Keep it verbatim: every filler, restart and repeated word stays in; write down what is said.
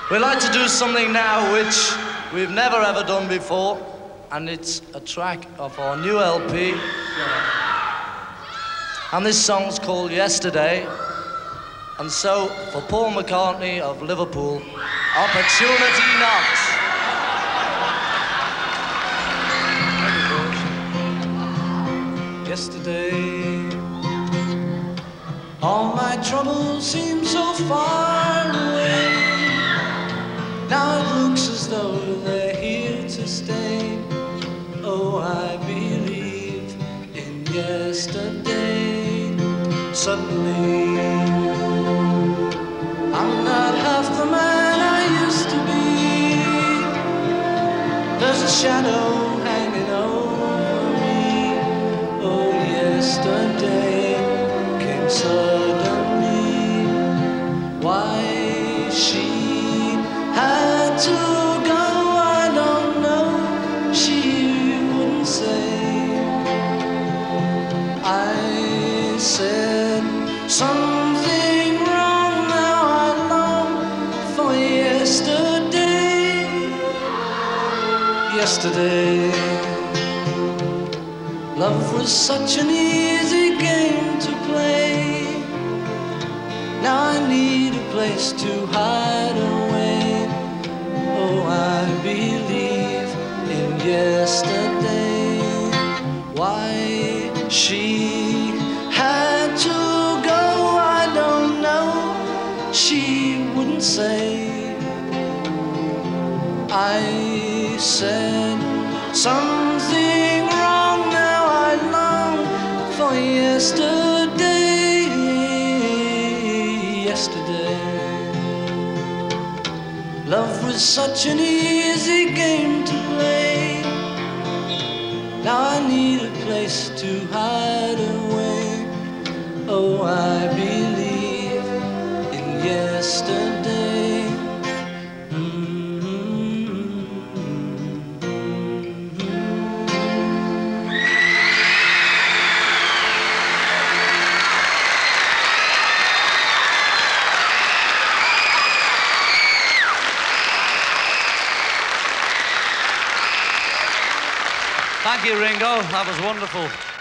We'd like to do something now which we've never ever done before, and it's a track of our new L P. And this song's called Yesterday. And so, for Paul McCartney of Liverpool, Opportunity Knocks. Yesterday, all my troubles seem so far away. Now it looks as though they're here to stay. Oh, I believe in yesterday. Suddenly, I'm not half the man I used to be. There's a shadow hanging over me. Oh, yesterday came suddenly. Why she had to go, I don't know. She wouldn't say. I said something wrong. Now I long for yesterday. Yesterday, love was such an easy game to play. Now I need a place to hide away. Oh, I believe in yesterday. Why she had to go, I don't know. She wouldn't say. I said something wrong. Now I long for yesterday. Yesterday, love was such an easy game to play. Now I need a place to hide away. Oh, I believe in yesterday. Thank you, Ringo. That was wonderful.